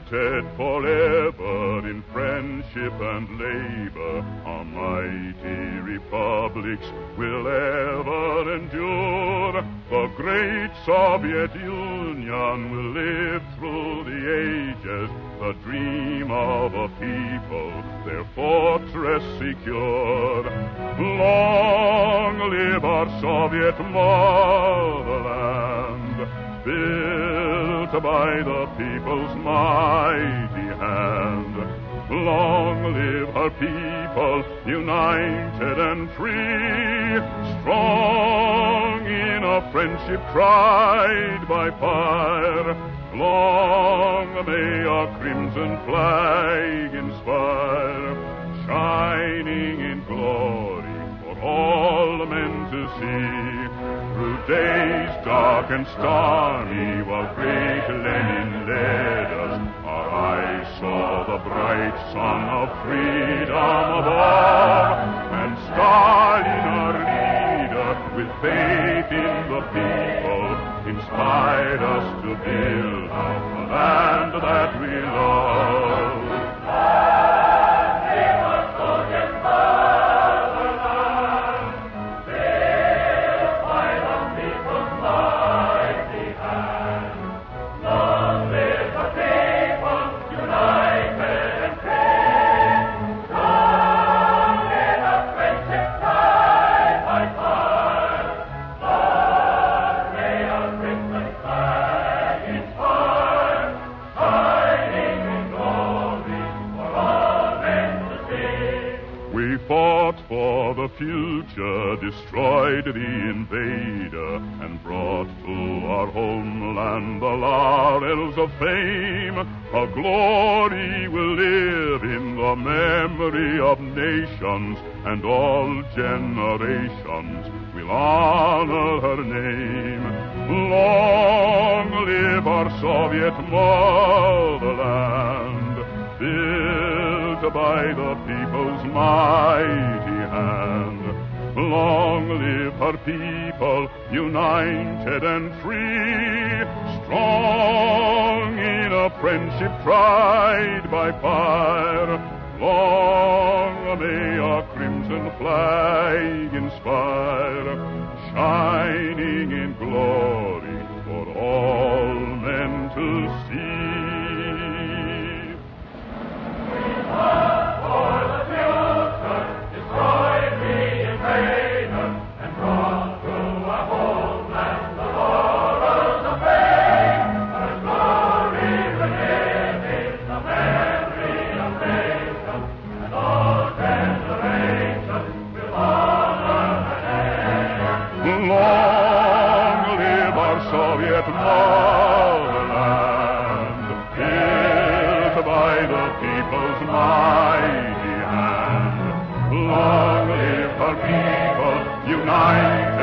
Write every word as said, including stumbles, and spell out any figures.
united forever in friendship and labor, our mighty republics will ever endure. The great Soviet Union will live through the ages, the dream of a people, their fortress secure. Long live our Soviet motherland, built by the people's mighty hand. Long live her people, united and free, strong in a friendship tried by fire. Long may our crimson flag inspire, shining in glory for all men to see. Through days dark and stormy, while great Lenin led us, our eyes saw the bright sun of freedom above. And Stalin, our leader, with faith in the people, inspired us to build the land that we love. We fought for the future, destroyed the invader, and brought to our homeland the laurels of fame. Her glory will live in the memory of nations, and all generations will honor her name. Long live our Soviet motherland, built by the people's mighty hand. Long live her people, united and free, strong in a friendship tried by fire. Long may our crimson flag inspire, shining in glory for all men to see. Long live our Soviet motherland, built by the people's mighty hand. Long live our people, united